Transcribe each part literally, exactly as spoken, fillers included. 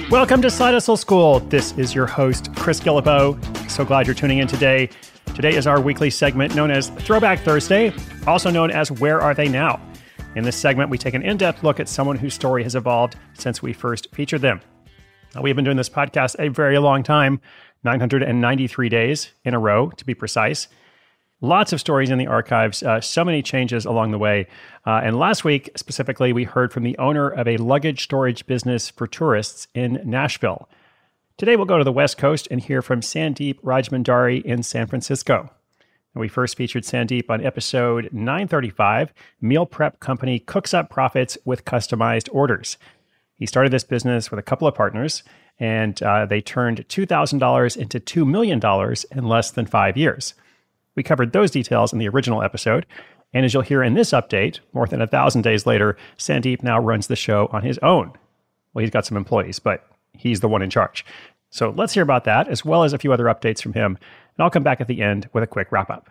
Welcome to Side Hustle School. This is your host, Chris Guillebeau. So glad you're tuning in today. Today is our weekly segment known as Throwback Thursday, also known as Where Are They Now? In this segment, we take an in-depth look at someone whose story has evolved since we first featured them. Now, we've been doing this podcast a very long time, nine hundred ninety-three days in a row, to be precise. Lots of stories in the archives, uh, so many changes along the way. Uh, and last week, specifically, we heard from the owner of a luggage storage business for tourists in Nashville. Today, we'll go to the West Coast and hear from Sandeep Rajmandari in San Francisco. And we first featured Sandeep on episode nine thirty-five, Meal Prep Company Cooks Up Profits with Customized Orders. He started this business with a couple of partners, and uh, they turned two thousand dollars into two million dollars in less than five years. We covered those details in the original episode, and as you'll hear in this update, more than a thousand days later, Sandeep now runs the show on his own. Well, he's got some employees, but he's the one in charge. So let's hear about that, as well as a few other updates from him, and I'll come back at the end with a quick wrap-up.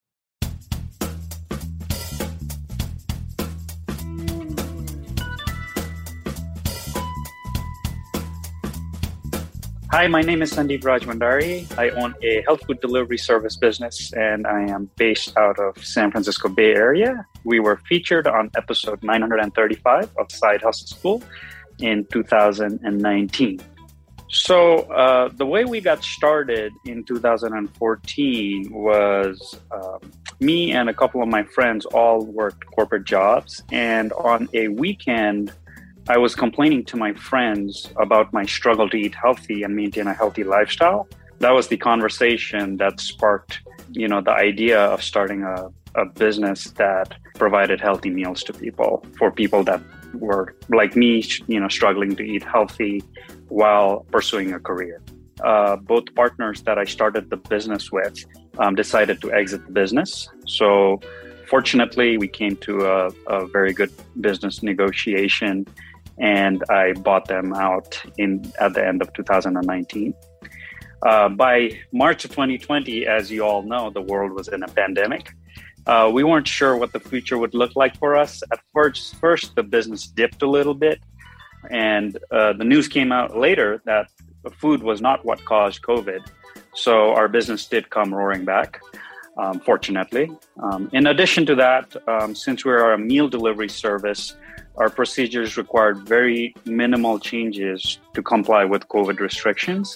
Hi, my name is Sandeep Rajmandari. I own a health food delivery service business, and I am based out of San Francisco Bay Area. We were featured on episode nine thirty-five of Side Hustle School in two thousand nineteen. So uh, the way we got started in two thousand fourteen was um, me and a couple of my friends all worked corporate jobs, and on a weekend, I was complaining to my friends about my struggle to eat healthy and maintain a healthy lifestyle. That was the conversation that sparked, you know, the idea of starting a, a business that provided healthy meals to people, for people that were like me, you know, struggling to eat healthy while pursuing a career. Uh, both partners that I started the business with um, decided to exit the business. So fortunately, we came to a, a very good business negotiation, and I bought them out in at the end of two thousand nineteen. Uh, by March of twenty twenty, as you all know, the world was in a pandemic. Uh, we weren't sure what the future would look like for us. At first, first the business dipped a little bit, and uh, the news came out later that food was not what caused COVID. So our business did come roaring back, um, fortunately. Um, in addition to that, um, since we are a meal delivery service, our procedures required very minimal changes to comply with COVID restrictions.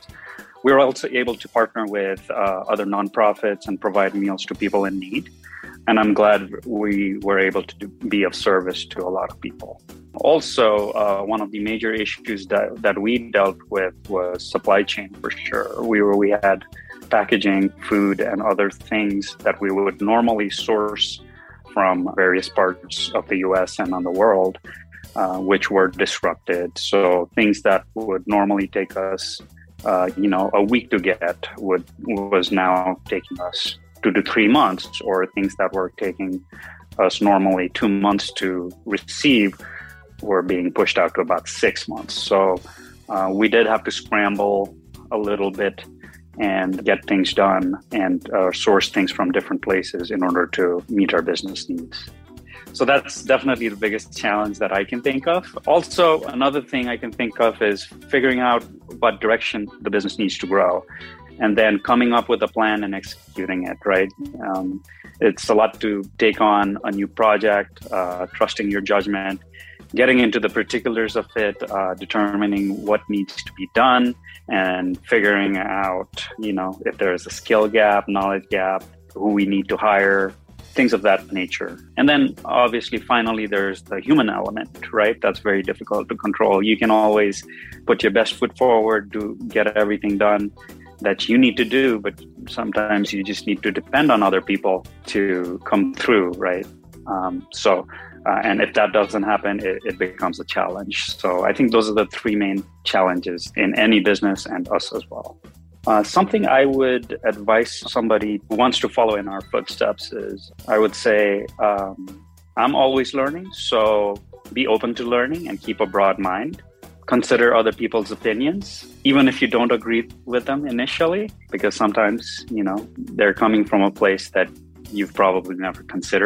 We were also able to partner with uh, other nonprofits and provide meals to people in need. And I'm glad we were able to do, be of service to a lot of people. Also, uh, one of the major issues that, that we dealt with was supply chain, for sure. We were, we had packaging, food, and other things that we would normally source from various parts of the U S and on the world, uh, which were disrupted. So things that would normally take us, uh, you know, a week to get would was now taking us two to three months, or things that were taking us normally two months to receive were being pushed out to about six months. So uh, we did have to scramble a little bit and get things done and uh, source things from different places in order to meet our business needs. So that's definitely the biggest challenge that I can think of. Also, another thing I can think of is figuring out what direction the business needs to grow, and then coming up with a plan and executing it, right? Um, it's a lot to take on a new project, uh, trusting your judgment, getting into the particulars of it, uh, determining what needs to be done, and figuring out, you know, if there's a skill gap, knowledge gap, who we need to hire, things of that nature. And then obviously, finally, there's the human element, right? That's very difficult to control. You can always put your best foot forward to get everything done that you need to do, but sometimes you just need to depend on other people to come through, right? Um, so, uh, and if that doesn't happen, it, it becomes a challenge. So I think those are the three main challenges in any business, and us as well. Uh, something I would advise somebody who wants to follow in our footsteps is, I would say, um, I'm always learning. So be open to learning and keep a broad mind. Consider other people's opinions, even if you don't agree with them initially, because sometimes, you know, they're coming from a place that you've probably never considered.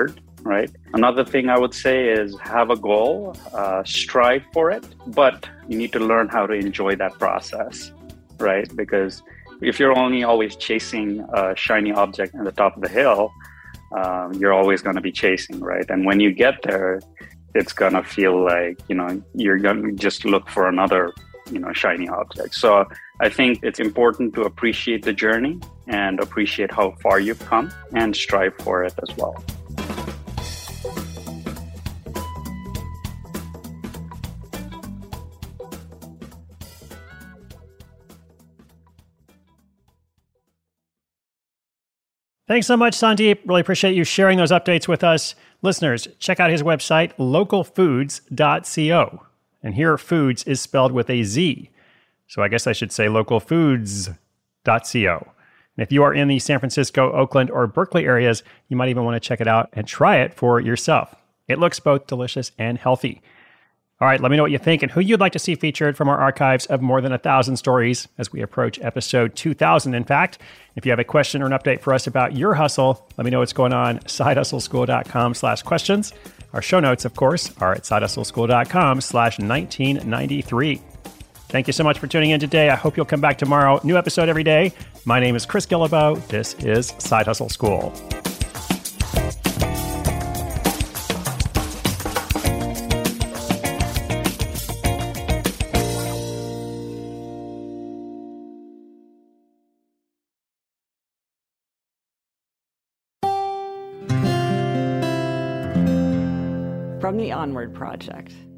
right? Another thing I would say is have a goal, uh, strive for it, but you need to learn how to enjoy that process, right? Because if you're only always chasing a shiny object at the top of the hill, um, you're always going to be chasing, right? And when you get there, it's going to feel like, you know, you're going to just look for another, you know, shiny object. So I think it's important to appreciate the journey and appreciate how far you've come and strive for it as well. Thanks so much, Sandeep. Really appreciate you sharing those updates with us. Listeners, check out his website, local foods dot co. And here, foods is spelled with a Z. So I guess I should say local foods dot co. And if you are in the San Francisco, Oakland, or Berkeley areas, you might even want to check it out and try it for yourself. It looks both delicious and healthy. All right, let me know what you think and who you'd like to see featured from our archives of more than a thousand stories as we approach episode two thousand, in fact. If you have a question or an update for us about your hustle, let me know what's going on, side hustle school dot com slash questions. Our show notes, of course, are at side hustle school dot com slash nineteen ninety-three. Thank you so much for tuning in today. I hope you'll come back tomorrow. New episode every day. My name is Chris Guillebeau. This is Side Hustle School. From the Onward Project.